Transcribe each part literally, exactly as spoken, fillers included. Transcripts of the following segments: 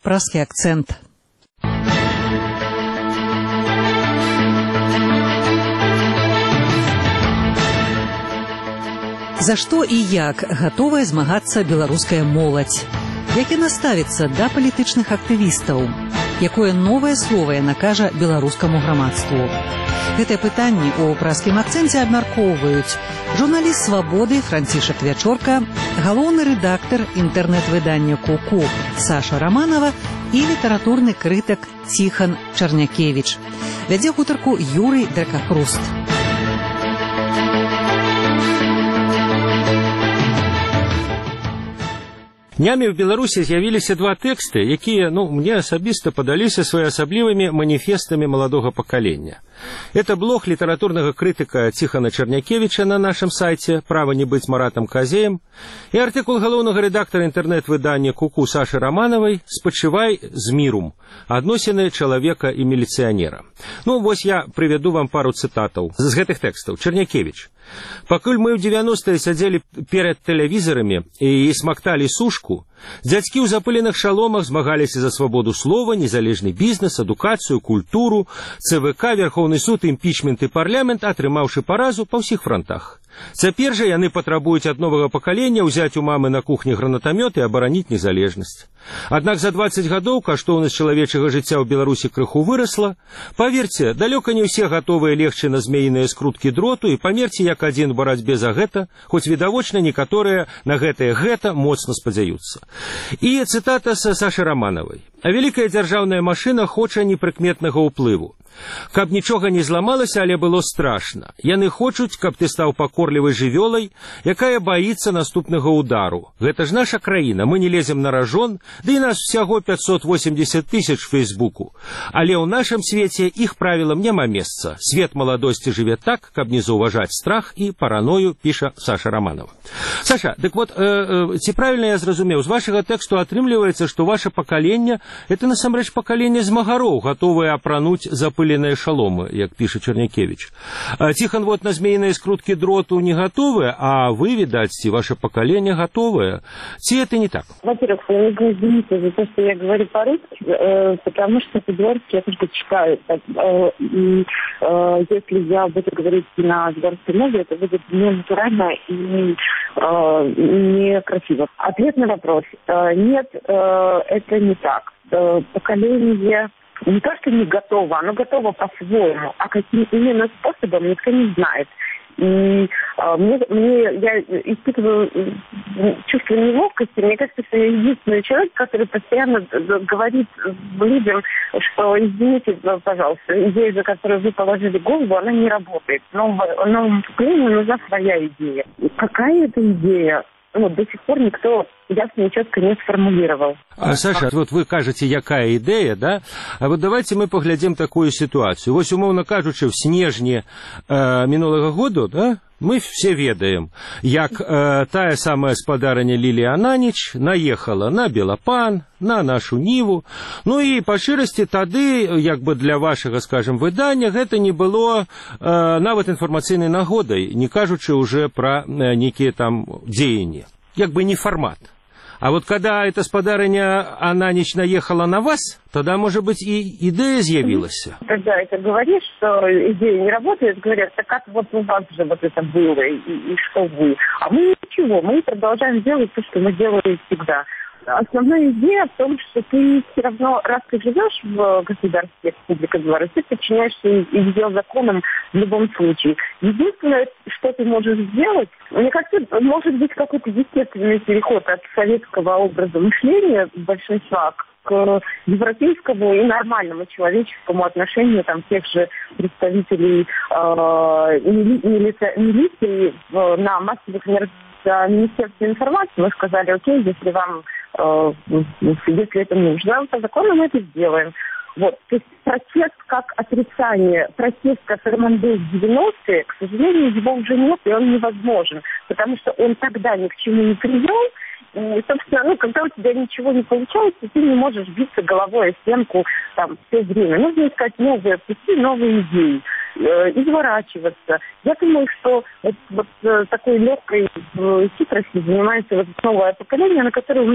празкі акцэнт. За што і як гатовая змагацца беларуская моладзь? Як яна ставіцца да палітычных актывістаў? Якое новае слова яна кажа беларускаму грамадству? Гэтыя пытанні ў празкім акцэнце абмяркоўваюць журналіст «Свабоды» Францішак Вячорка, галоўны рэдактар інтэрнэт-выдання «Ку-ку» Саша Романова і літаратурны крытык Ціхан Чарнякевіч. Вядзе гутарку Юрый Дракахруст. Днямі в Беларусі з'явіліся два тэксты, якія, ну, мне асабіста падаліся своеасаблівымі маніфестамі маладога пакалення. Это блог літаратурнага крытыка Ціхана Чарнякевіча на нашым сайце «Права не быць Маратам Казеем» і артыкул галоўнага рэдактара інтэрнэт-выдання «Ку-ку» Сашы Романовай «Спачывай з мірум. Адносіны чалавека і міліцыянера». Ну, вось я прывяду вам пару цытатаў з гэтых тэкстаў. Чарнякевіч. Пакуль мы ў дзевяностыя сядзелі перад тэлевізорамі і смакталі сушку, дзядзькі ў запыленых шаломах змагаліся за свабоду слова, незалежны бізнес, адукацыю, культуру, ЦВК, Верховны суд, імпічмент і парламент, атрымаўшы паразу па ўсіх фронтах. Цяпер жа яны патрабуюць ад новага пакалення ўзяць у мамы на кухні гранатамёт і абараніць незалежнасць. Аднак за дваццаць гадоў каштоўнасць чалавечага жыцця ў Беларусі крыху вырасла. Паверце, далёка не ўсе гатовыя легчы на змеіныя скруткі дроту і памерці як адзін у барацьбе за гэта, хоць відавочна некаторыя на гэтае гэта моцна спадзяюцца. І цытата са Сашы Романовай. А вялікая дзяржаўная машына хоча непрыкметнага ўплыву. Каб нічога не зламалася, але было страшна. Яны хочуць, каб ты стаў пакорлівай жывёлай, якая баіцца наступнага удару. Гэта ж наша краіна, мы не лезем на ражон, ды і нас всяго пятьсот восемьдесят тысяч в Фейсбуку. Але ў нашым свеце іх правілам няма месца. Свет маладосці жыве так, каб не заўважаць страх і параною, піша Саша Романова. Саша, дык вот, э, э, ці правільна я зразумеў, з вашага тэксту атрымліваецца, што ваше пакаленне — это насамрэч пакаленне змагароў, гатовыя апрануць запыленыя шаломы, як піша Чарнякевіч. Ціхан вот на змеіныя скруткі дроту не готовы, а вы, видать, ваше поколение готовое. Ці это не так? Во-первых, я не извините за то, что я говорю по-русски, э, потому что по-белорусски я только читаю. Э, и э, если я буду говорить на белорусской мове, это будет не натурально и э, некрасиво. Ответ на вопрос. Э, нет, э, это не так. Э, поколение не то, что не готово, оно готово по-своему, а каким именно способом никто не знает. И а, мне, мне, я испытываю чувство неловкости. Мне кажется, что я единственный человек, который постоянно говорит людям, что извините, пожалуйста, идея, за которую вы положили голову, она не работает. Новому поколению нужна своя идея. Какая это идея? Ну, до сих пор никто ясно и четко не сформулировал. А, Саша, вот вы кажете, якая идея, да? А вот давайте мы поглядим такую ситуацию. Вось, умовно кажучи, в снежні э, минулого года, да, мы все ведаем, як э, тая самая спадарыня Лілія Ананіч наехала на Белапан, на нашу Ніву. Ну і па шчырасці тады, як бы для вашага, скажем, выдання, гэта не было э, нават інфармацыйнай нагодай, не кажучы уже пра э, некія там дзеянні. Як бы не формат. А вот когда эта спадарыня Ананіч наехала на вас, тогда, может быть, и идея изъявилась. Когда это говоришь, что идея не работает, говорят, так как вот у вас же вот это было, и, и что вы. А мы ничего, мы продолжаем делать то, что мы делали всегда. Основная идея в том, что ты все равно, раз ты живешь в государстве Республика Беларусь, ты подчиняешься ее законам в любом случае. Единственное, что ты можешь сделать, мне кажется, может быть какой-то естественный переход от советского образа мышления большинства к европейскому и нормальному человеческому отношению там тех же представителей э, мили- милиции э, на массовых мероприятиях Министерства информации. Мы сказали, окей, если вам э, если это нужно, по закону мы это сделаем. Вот. То есть протест как отрицание, протест, который он был в девяностые, к сожалению, его уже нет, и он невозможен, потому что он тогда ни к чему не привел. И, собственно, ну, когда у тебя ничего не получается, ты не можешь биться головой о стенку там все время. Нужно искать новые пути, новые идеи, э, изворачиваться. Я думаю, что вот, вот такой легкой э, хитростью занимается вот новое поколение, на которое у меня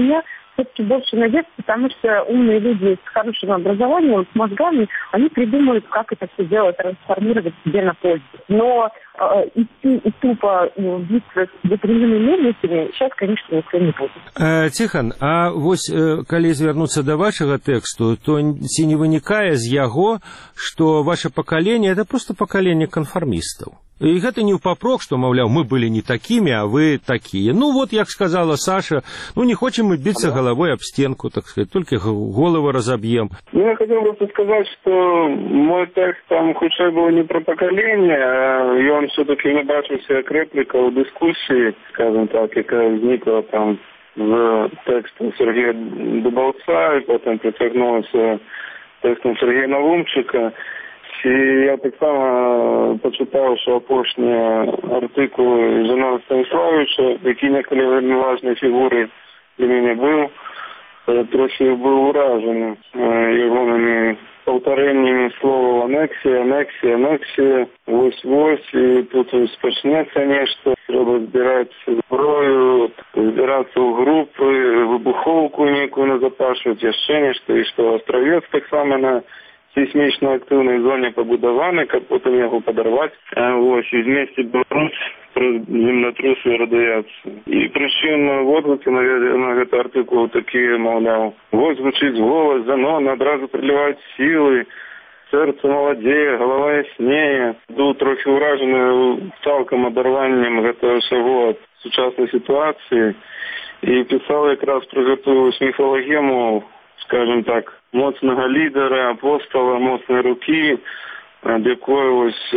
все-таки больше надежд, потому что умные люди с хорошим образованием, с мозгами, они придумают, как это все дело трансформировать себе на пользу. Но э, идти и тупо ну, биться с ветряными мельницами сейчас, конечно, никто не будет. Э, Тихон, а вось, э, калі звярнуцца да вашага тэксту, то ці не вынікае з яго, што ваше пакаленне — это просто пакаленне канфармістаў? І гэта не ў папрок, што, маўляў, мы былі не такімі, а вы такія. Ну, вот, як сказала Саша, ну, не хочем мы биться головой об стенку, так сказать, только голову разобьем. Ну, я хотел просто сказать, что мой текст там хутчэй был не про поколение, и он все-таки не бачился как реплика в дискуссии, скажем так, яка возникла там в тексте Сергея Дубовца, и потом притягнулася текстом Сергея Навумчика. І я так само почитав, що опошні артикули Жана Станіславовича, який неколи вельми важної фігури для мене був, трохи був уражений його повтореннями слова анексія, анексія, анексія, ось-ось, і тут ось почнеться нечто, треба збирати зброю, збиратися у групи, вибуховку ніяку не запашувати, ще нечто, і що Островець так само на сейсмично активной зоне побудованы, как потом его подорвать. Вот, и вместе Беларусь про землетрус и радиацию. И причин отгуки, наверное, этот артикул такие, мовляв, вот звучит голос, зано, одразу приливать силы, серце молодеє, голова яснее. Був трохи уражений цілком одорванням этого всего от сучасної ситуації. І писав якраз про эту міфологему, скажем так, моцного лідера, апостола, моцної руки, від якої ось,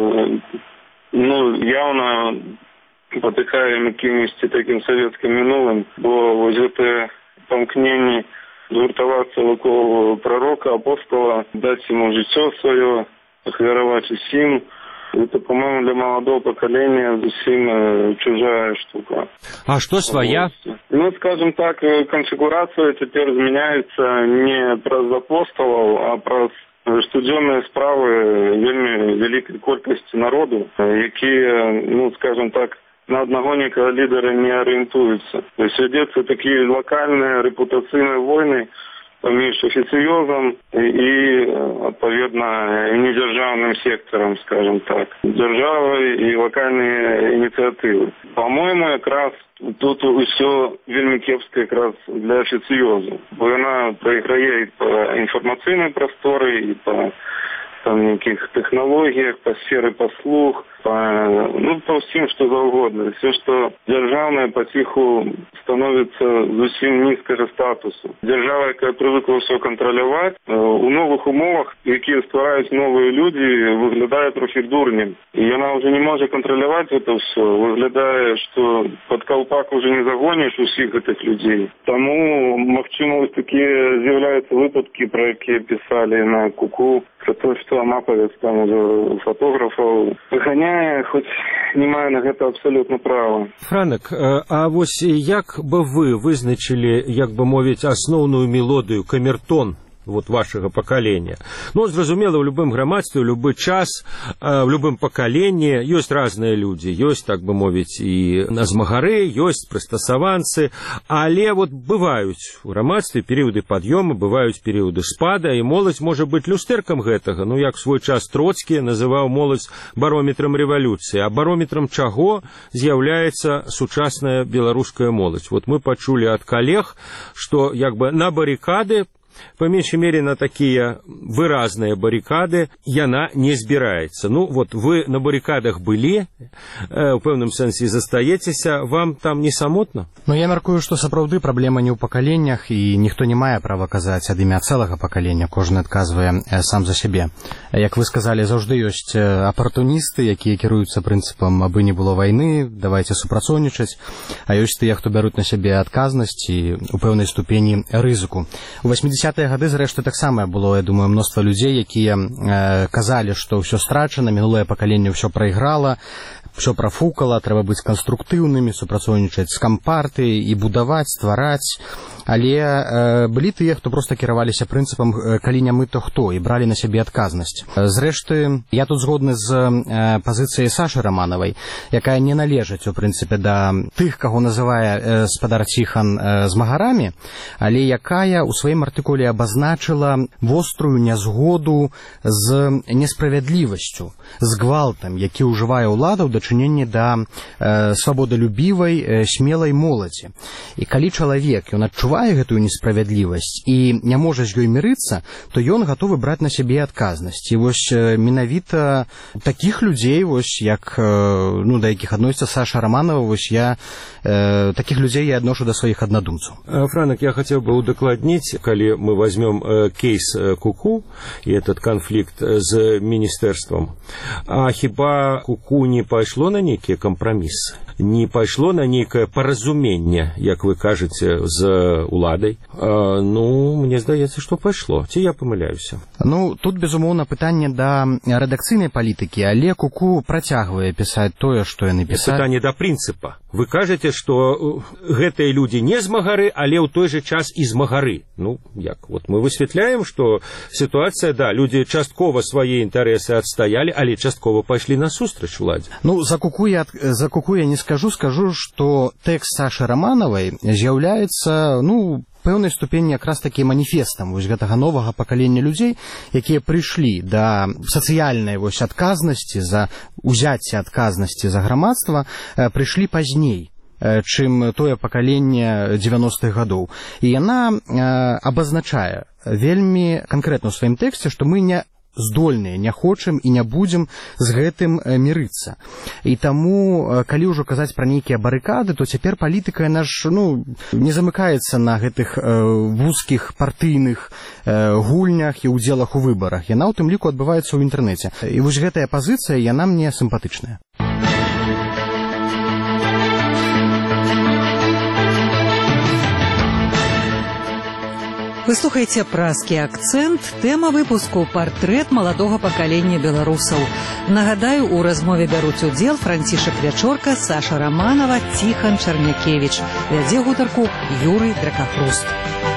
ну, явно потикаємо якимось таким совєтським минулим, бо ось це помкнення згуртуватися около пророка, апостола, дати йому життя своє, охвярувати усім. Это, по-моему, для молодого поколения совсем чужая штука. А что своя? Ну, скажем так, конфигурация теперь изменяется не про апостолов, а про студенные справы вельми великой колькости народу, які, ну, скажем так, на одного некого лидера не ориентуются. То есть ведутся такие локальные репутационные войны поміж офіційозом і, відповідно, недержавним сектором, скажем так, держави і локальні ініціативи. По-моєму, якраз тут усе вельми кепське якраз для офіційозу, бо вона проіграє і по інформаційній просторі, і по там никаких технологиях, по сфере послуг, по, ну, по всем, что угодно. Все, что державное потиху становится зовсім низкого статусу. Держава, яка привикла все контролювати, у нових умовах, які створюють нові люди, виглядає трохи дурним. І вона вже не може контролювати це все. Виглядає, що під колпак вже не загониш усіх цих людей. Тому, можливо, ось такі з'являються випадки, про які писали на Куку, про те, що Амаповець там уже фотографів виганяє, хоч не має на це абсолютно права. Франек, а вось як бы вы вызначили, як бы мовіць, асноўную мелодыю, камертон вот вашего поколения? Ну, зразумела, в любым грамадстве, в любой час, в любым поколении есть разные люди. Есть, так бы мовіць, и змагары, есть прыстасаванцы, але вот бывают в грамадстве периоды подъема, бывают периоды спада, и молодь может быть люстэркам гэтага. Ну, як свой час Троцкі называў молодь барометром революции. А барометром чаго з'яўляецца сучасная беларуская молодь? Вот мы почули от коллег, что як бы на баррикады, по меньшей мере на такие выразные баррикады, яна не збираецца. Ну, вот вы на баррикадах былі, в пэўным сэнсе застаецеся, вам там не самотна? Ну, я мяркую, што сапраўды праблема не ў пакаленнях, і ніхто не мае права казаць ад імя цэлага пакалення, кожны адказвае сам за сябе. Як вы сказалі, заўжды ёсць апартуністы, якія кіруюцца прынцыпам, абы не было вайны, давайце супрацоўнічаць, а ёсць тыя, хто бяруць на сябе адказнасць і ў пэўнай ступені рызыку. У восьмидесятых дзесятыя гады, зрэшты, таксама было, я думаю, мноства людзей, якія э, казалі, што ўсё страчана, мінулае пакаленне ўсё прайграла, ўсё прафукала, трэба быць канструктыўнымі, супрацоўнічаць з кампартыяй і будаваць, ствараць. Але э, былі тыя, хто проста кіраваліся прынцыпам э, калі не мы, то хто, і бралі на сябе адказнасць. Зрэшты, я тут згодны з э, пазіцыяй Сашы Раманавай, якая не належыць, у прынцыпе, да тых, каго называе э, спадар Ціхан э, змагарамі, але якая ў сваім артыкуле абазначыла вострую нязгоду з несправядлівасцю, з гвалтам, які ўжывае ўлада ў дачыненні да э, свабодалюбівай, э, смелай моладзі. І калі чалавек, ён адчувае гэтую несправядлівасць і не можа з ёй мірыцца, то ён гатовы браць на сябе адказнасць. І вось менавіта такіх людзей, вось як, ну, да якіх адносіцца Саша Романова, вось я э, такіх людзей я адношу да сваіх аднадумцаў. Франак, я хотел бы удокладнить, коли мы возьмем э, кейс э, Куку и этот конфликт с министерством, а хіба Куку не пайшло на некие компромиссы? Не пайшло на некое паразуменне, як вы кажете, з уладай? А, ну, мне здаецца, што пайшло. Ці я памыляюся? Ну, тут, безумоўна, пытанне да рэдакцыйнай палітыкі, але Куку працягвае пісаць тое, што яны пісаць. Пытанне да прынцыпа. Вы кажете, што гэтыя людзі не змагары, але ў той жа час і змагары. Ну, як? Вот мы высветляем, што сітуацыя, да, людзі часткова свае інтарэсы адстаялі, але часткова пайшлі насустрач уладзе. Ну, за Куку я, за Куку я не скажу, скажу, што тэкст Сашы Раманавай з'яўляецца, ну, пэўнай ступені якраз такі маніфестам вось гэтага новага пакалення людзей, якія прыйшлі да сацыяльнай вось адказнасці за узяцце адказнасці за грамадства, прыйшлі пазней, чым тое пакаленне дзевяностых гадоў. І яна абазначае вельмі канкрэтна ў сваім тэксце, што мы не здольныя, не хочам і не будзем з гэтым мірыцца. І таму, калі ўжо казаць пра нейкія барыкады, то цяпер палітыка, яна ж, ну, не замыкаецца на гэтых э, вузкіх партыйных э, гульнях і ўдзелах у выбарах. Яна ў тым ліку адбываецца ў інтэрнэце. І вось гэтая пазіцыя, яна мне сімпатычная. Вы слухаеце «Празкі акцэнт». Тэма выпуску «Партрэт маладога пакалення беларусаў». Нагадаю, у размове бяруць удзел Францішак Вячорка, Саша Романова, Ціхан Чарнякевіч. Вядзе гутарку Юрый Дракахруст.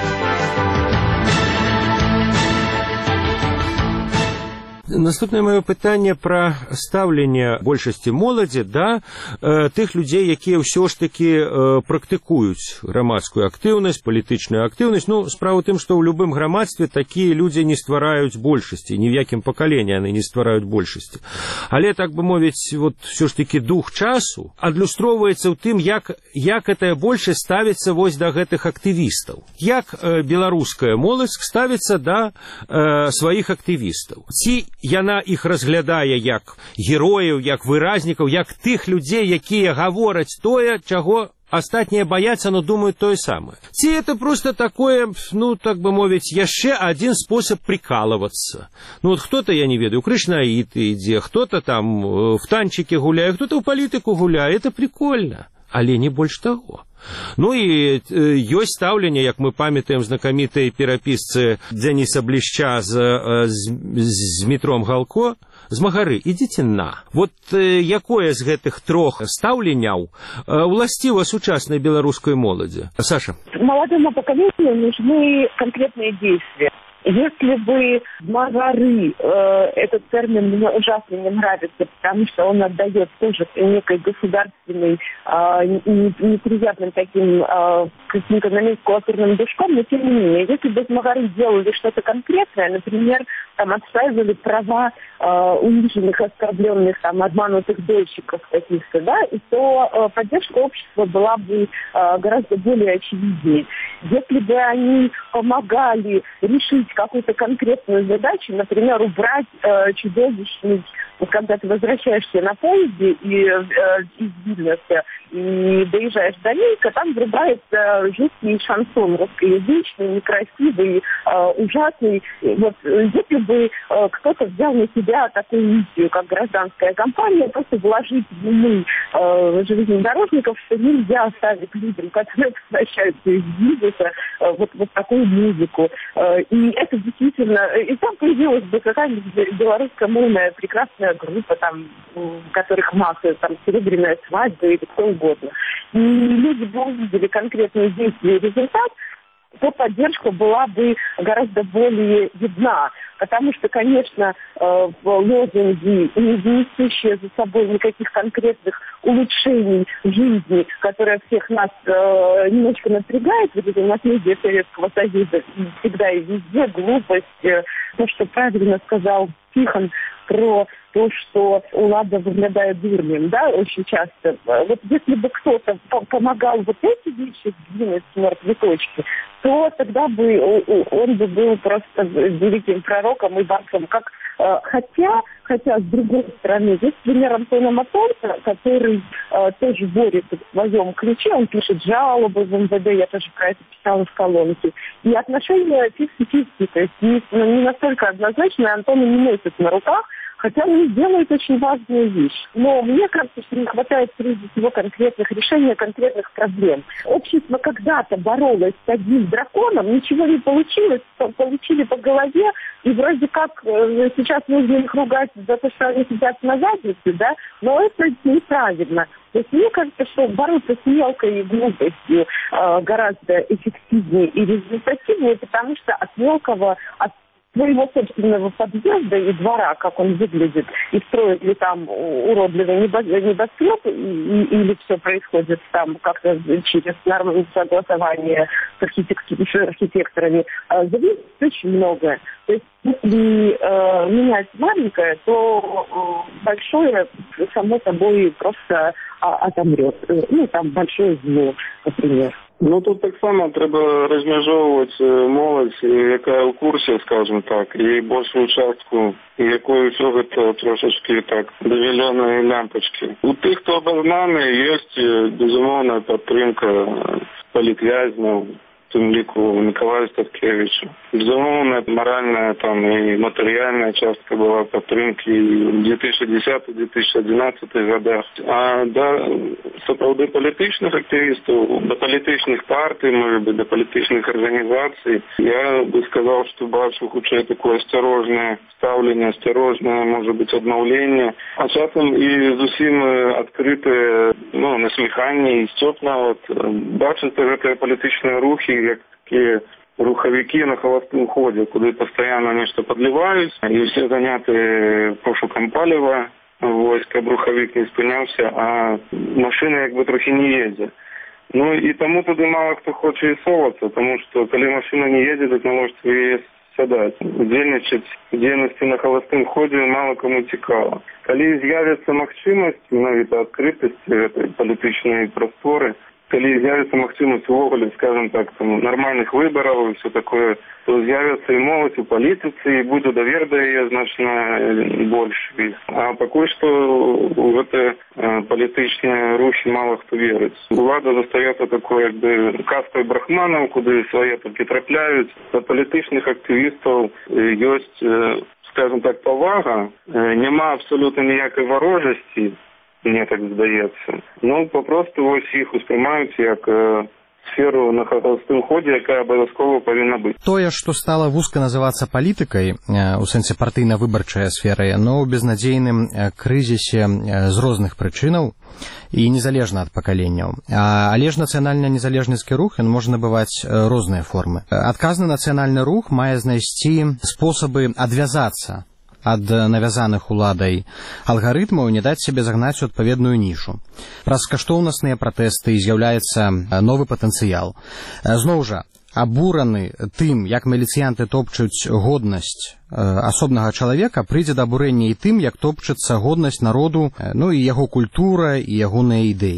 Наступнае маё пытанне пра стаўленне большасці моладзі да э, тых людзей, якія ўсё ж такі э, практыкуюць грамадскую актыўнасць, палітычную актыўнасць. Ну, справа ў тым, што ў любым грамадстве такія людзі не ствараюць большасці, ні ў якім пакаленні яны не ствараюць большасці. Але, так бы мовіць, вот ўсё ж такі дух часу адлюстроўваецца ў тым, як, як гэтая большасць ставіцца вось да гэтых актывістаў. Як э, беларуская моладзь ставіцца да э, сваіх актывістаў. Ці яна іх разглядае як герояў, як выразнікаў, як тых людзей, якія гавораць тое, чаго астатнія баяцца, но думаюць тое самае. Ці это просто такое, ну, так бы мовіць, яшчэ адзін спосаб прикалываться. Ну, вот кто-то, я не ведаю, крышнаід ідзе, кто-то там в танчыкі гуляе, кто-то ў палітыку гуляе, это прикольно, але не больш таго. Ну і ёсць стаўленне, як мы памятаем знакамітай перапісцы Дзяніса Блішча з, з, з Дмітром Галко, змагары, ідзіце на. Вот э, якое з гэтых трох стаўленняў э, уласціва сучаснай беларускай моладзі? Саша. Молодому поколению нужны конкретные действия. Если бы змагары, э, этот термин мне ужасно не нравится, потому что он отдает тоже некой государственной, э, неприятным таким э, каким-то номенклатурным душком, но тем не менее, если бы змагары делали что-то конкретное, например, там отстаивали права э, униженных, оскорбленных, там, обманутых дольщиков каких-то, да, и то э, поддержка общества была бы э, гораздо более очевиднее. Если бы они помогали решить какую-то конкретную задачу, например, убрать э, чудовищный, когда ты возвращаешься на поезде и, э, из Вильнюса, и доезжаешь до Минска, там врубается жуткий шансон русскоязычный, некрасивый, ужасный. Вот если бы кто-то взял на себя такую миссию, как гражданская кампания, просто вложить в умы железнодорожников, что нельзя оставить людям, которые возвращаются из бизнеса, вот, вот такую музыку. И это действительно... И там появилась бы какая-нибудь белорусская мыльная прекрасная группа, там, в которых масса, там, серебряная свадьба или кто угодно. И люди бы увидели конкретные действия и результат, то поддержка была бы гораздо более видна. Потому что, конечно, лозунги, не несущие за собой никаких конкретных улучшений жизни, которая всех нас немножко напрягает, вот это наследие Советского Союза, всегда и везде, глупость, то, что правильно сказал Тихон про то, что Улада выглядает дурнем, да, очень часто. Вот если бы кто-то помогал вот эти вещи сдвинуть с мертвой точки, то тогда бы он бы был просто великим пророком и борцом. Как, хотя, хотя, с другой стороны, есть пример Антона Матонца, который э, тоже борется в своем ключе, он пишет жалобы в эм вэ дэ, я тоже про это писала в колонке. И отношения фифти-фифти, то есть не, не настолько однозначно, Антона не носит на руках, хотя он делает очень важную вещь. Но мне кажется, что не хватает прежде всего конкретных решений, конкретных проблем. Общество когда-то боролось с одним драконом, ничего не получилось, получили по голове, и вроде как э, сейчас нужно их ругать за то, что они сидят на заднице, да, но это неправильно. То есть мне кажется, что бороться с мелкой глупостью э, гораздо эффективнее и результативнее, потому что от мелкого, от своего собственного подъезда и двора, как он выглядит, и строит ли там уродливый небоскреб, или все происходит там как-то через нормальное согласование с архитекторами, зависит очень многое. То есть если э, менять маленькое, то э, большое само собой просто а, отомрет. Ну, там большое зло, например. Ну, тут так само треба розмежовувати молодь, яка у курсі, скажімо так, і більшу частку, якою всього то трошечки так, до зеленої лямпочки. У тих, хто обознаний, є, безумовна підтримка політв'язнів, в тим ліку Миколаю Статкевичу. Безумовно, моральна там і матеріальна частка була підтримки і в дві тисячі десятому - дві тисячі одинадцятому годах. А до справді політичних активістів, до політичних партій, може би, до політичних організацій, я би сказав, що бачу хоча таке осторожне ставлення, осторожне, може бути, обновлення, а часом і зовсім відкрите, ну, насміхання і степна, от, бачите, це політичні рухи, як такі руховики на холостому ході, куди постійно нечто підливають, і всі зайняті пошуком палива, ось, щоб руховик не спинявся, а машини якби трохи не їздять. Ну і тому туди мало хто хоче і соватися, тому що коли машина не їде, то не можете її сідати. Дільничать в діяльності на холостому ході мало кому цікаво. Коли з'явиться можливість, навіть відкритості політичної простори, коли з'явиться можливість ввогуле, скажімо так, там, нормальних виборів і все таке, то з'явиться і молодь у політиці, і буде довір до її значно більше. А поки що в ці політичні рухи мало хто вірить. Влада залишається такою, якби, кастою брахманів, куди своє тільки трапляють. До політичних активістів є, скажімо так, повага, нема абсолютно ніякої ворожості, мені так здається. Ну, попросту ось їх усприймають як е, сферу на холостым ходе, яка обов'язково повинна бути. Тое, што стала вузка называцца палітыкай, у сэнсе партыйна-выбарчай сферы, но ў безнадзейным крызісе з розных прычынаў і незалежна ад пакаленняў. Але ж нацыянальна-незалежніцкі рух, ён можа набываць розныя формы. Адказны нацыянальны рух мае знайсці спосабы адвязацца ад навязаных уладай алгарытмаў, не даць сябе загнаць у адпаведную нішу. Праз каштоўнасныя пратэсты з'яўляецца новы патэнцыял. Зноў жа, абураны тым, як міліцыянты топчуць годнасць асобнага чалавека, прыйдзе да абурэння і тым, як топчыцца годнасць народу, ну і яго культура, і ягоныя ідэі.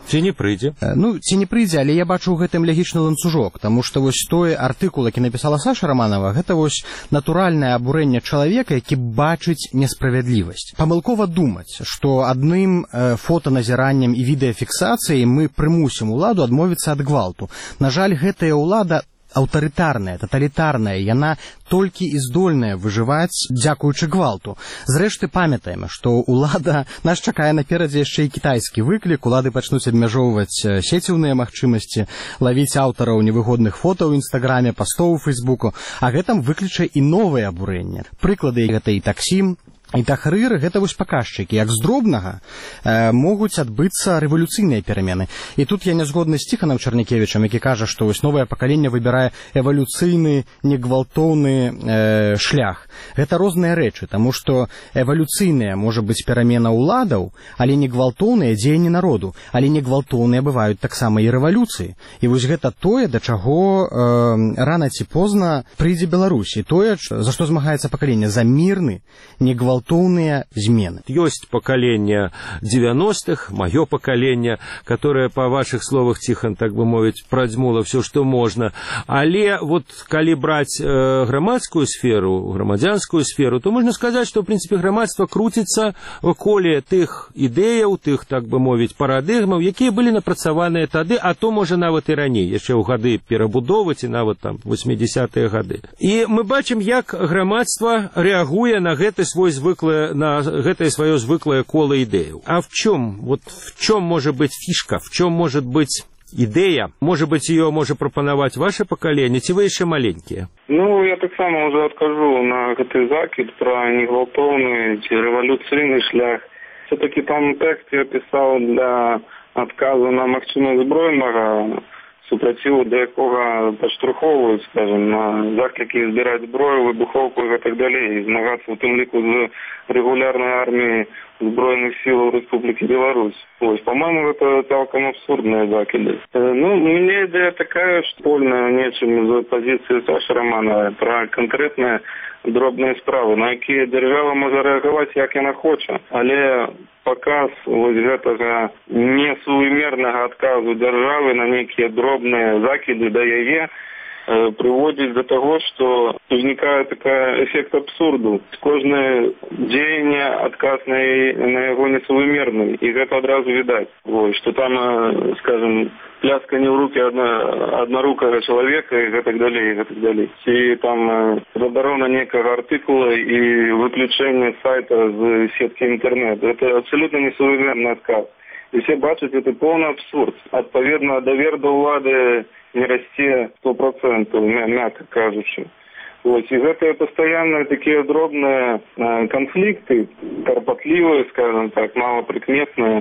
Ці не прыйдзе? Ну, ці не прыйдзе, але я бачу ў гэтым лягічны ланцужок, таму што вось той артыкул, які напісала Саша Романова, гэта вось натуральнае абурэнне чалавека, які бачыць несправядлівасць. Памылкова думаць, што адным э, фотаназіраннем і відэафіксацыяй мы прымусім уладу адмовіцца ад гвалту. На жаль, гэтая ўлада аўтарытарная, таталітарная, яна толькі і здольная выжываць дзякуючы гвалту. Зрэшты, памятаем, што ўлада нас чакае наперадзе яшчэ і кітайскі выклік, улады пачнуць абмяжоўваць сеціўныя магчымасці, лавіць аўтараў невыгодных фота ў інстаграме, пастоў у фейсбуку, а гэтым выкліча і новыя абурэння. Прыклады гэта і таксім, і тахрыр, гэта вось паказчыкі, як з дробнага э, могуць адбыцца рэвалюцыйныя перамены. І тут я не згодны з Ціханам Чарнякевічам, які кажа, што вось новае пакаленне выбірае эвалюцыйны, негвалтоўны э, шлях. Гэта розныя рэчы, таму што эвалюцыйная можа быць перамена ўладаў, але негвалтоўныя дзеянні народу, але негвалтоўныя бываюць таксама і рэвалюцыі. І вось гэта тое, да чаго э, рана ці позна прыйдзе Беларусь. І тое, за што змагаецца пакаленне, за мірны, негвалтоўны змены. Ёсць пакаленне девяностых, маё пакаленне, которое, па вашых словах, Ціхан, так бы мовіць, прадзьмула все, што можна. Але вот калі браць э, грамадскую сферу, грамадзянскую сферу, то можна сказаць, што, в прынцыпе, грамадства круціцца ваколе тых ідэяў, тых, так бы мовіць, парадыгмаў, якія былі напрацаваныя тады, а то, можа, нават і раней, яшчэ ў гады перабудовы, ці нават там восьмідзесятыя гады. І мы бачым, як грамадства рэагуе на гэты свой звыклое, на гэтае свое звыклое коло ідэяў. А в чем, вот в чем может быть фишка, в чем может быть идея? Может быть, ее может пропонаваць ваше поколение, ці вы яшчэ маленькие? Ну, я таксама уже откажу на гэты закид про негвалтоўны ці рэвалюцыйны шлях. Все-таки там тэкст я писал для отказу на магчымасць збройнага супраціву, да якога падштурхоўваюць, скажем, на заклікі збіраць зброю, выбухоўку і так далей, і змагацца у тым ліку з рэгулярнай арміяй збройных сил Республики Беларусь. Ось, по-моему, это цалком абсурдные закиды. Ну, у меня идея такая, что польная нечым з позиции Саши Романовой про конкретные дробные справы, на якія держава може реагувати, як яна хоче. Але показ ось гэтага несуемерного отказу державы на некие дробные закиды да яе приводит до того, что возникает такой эффект абсурду. Кожное деяние, отказ на, на его несоумерный, и это одразу видать. Вот, что там, скажем, пляскание в руки одно, однорукого человека, и так далее, и так далее. И там заборона некого артикула и выключение сайта из сетки интернет. Это абсолютно несоумерный отказ. И все бачат, это полный абсурд. Отповедно, довер до улады не расце сто процентов, мягко кажучи. Вот. И это постоянные такие дробные э, конфликты, карпатливые, скажем так, малоприкметные,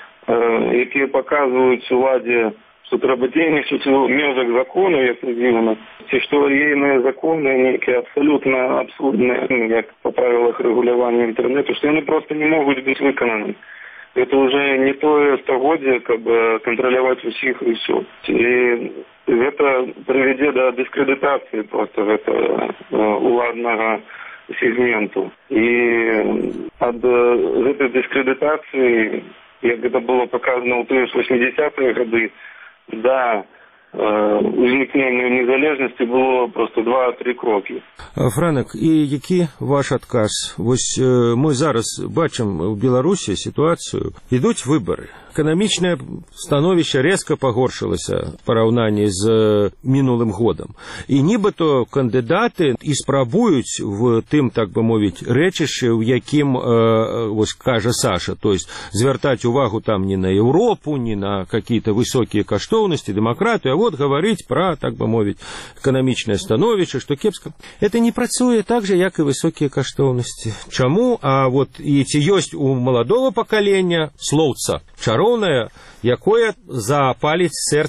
э, які показывают уладе, что треба дзейнічаць у межах закону, як называно, и что ейные законы некие абсолютно абсурдные, как по правилах регулирования интернета, что они просто не могут быть выполнены. Это уже не то стагодие, как бы контролировать усіх и все. И это приведет до дискредитации просто этого уладного сегменту. И от этой дискредитации, как это было показано в восьмидесятые годы, до узнікнення незалежності було просто два-три кроки. Франак, і який ваш адказ? Ось ми зараз бачимо в Білорусі ситуацію, ідуть вибори. Экономичное становище резко погоршилося в порівнянні з минулым годом. І нібито кандидати і спробують в тим, так би мовити, речищі, в яким, ось каже Саша, тобто звертати увагу там не на Європу, не на какие-то високі коштовності, демократію, а вот говорить про, так би мовити, економічне становище, що кепсько. Це не працює так же, як і високі коштовності. Чому? А вот і ці є у молодого покоління словця, чаровне, якое запалить серце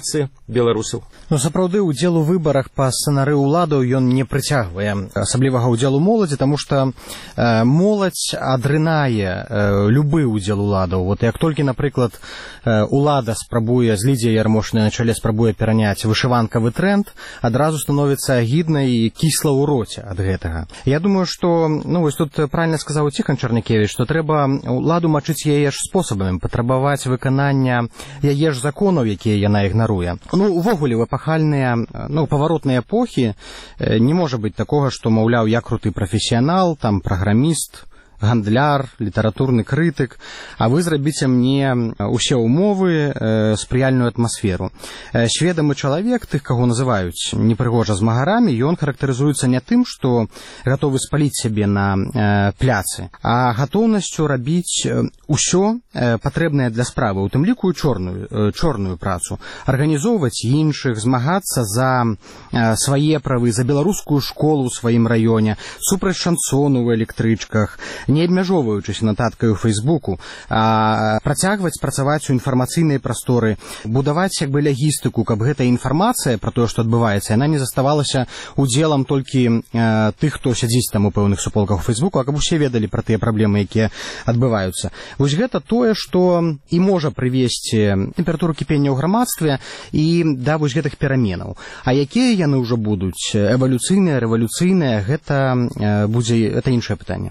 беларусаў? Ну, сапраўды, удзел у выбарах па сцэнары ўладаў ён не прыцягвае асаблівага ўдзелу моладзі, таму што э, моладзь адрынае э, любы ўдзел уладаў. Вот як толькі, напрыклад, э, улада спрабуе, з Лідзіяй Ярмошынай на чале спрабуе пераняць вышыванкавы тренд, адразу становіцца агідна і кісла ў роце ад гэтага. Я думаю, што, ну, вось тут правильно сказаў Ціхан Чарнякевіч, што трэба уладу мачыць яе ж спосабамі, патрабаваць выканання яе ж законаў, якія яна ігнаруе. Ну, увогуле, в эпахальныя, ну, паваротныя эпохі не можа быць такога, што, маўляў, я круты прафесіянал, там, праграміст, гандляр, літаратурны крытык, а вы зрабіце мне усе ўмовы, э, спрыяльную атмасферу. Э, сведамы чалавек, тых, каго называюць непрыгожа змагарамі, ён характарызуецца не тым, што гатовы спаліць сябе на э, пляцы, а гатоўнасцю рабіць усё э, патрэбнае для справы, у тым ліку і чорную, э, чорную працу, арганізоўваць іншых, змагацца за э, свае правы, за беларускую школу ў сваім раёне, супраць шансону ў электрычках, не абмяжоўваючыся нататкай у Фейсбуку, а працягваць працаваць у інфармацыйнай прасторы, будаваць як бы лягістыку, каб гэтая інфармацыя пра тое, што адбываецца, яна не заставалася удзелам толькі э, тых, хто сядзіць там у пэўных суполках у Фейсбуку, а каб усе ведалі пра тыя праблемы, якія адбываюцца. Вось гэта тое, што і можа прывесці тэмпературу кіпення ў грамадстве і да вось гэтых пераменаў. А якія яны ўжо будуць, эвалюцыйныя, рэвалюцыйныя, гэта э, будзе, гэта іншае пытанне.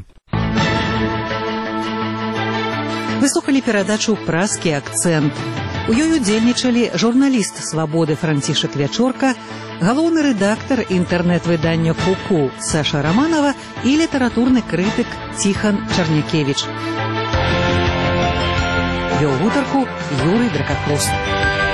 Выслухалі перадачу «Празкі акцэнт». У ёй удзельнічалі журналіст «Свабоды» Францішак Вячорка, галоўны рэдактар інтэрнэт-выдання «Ку-ку» Саша Романова і літаратурны крытык Ціхан Чарнякевіч. Вёў гутарку Юрый Дракахвост.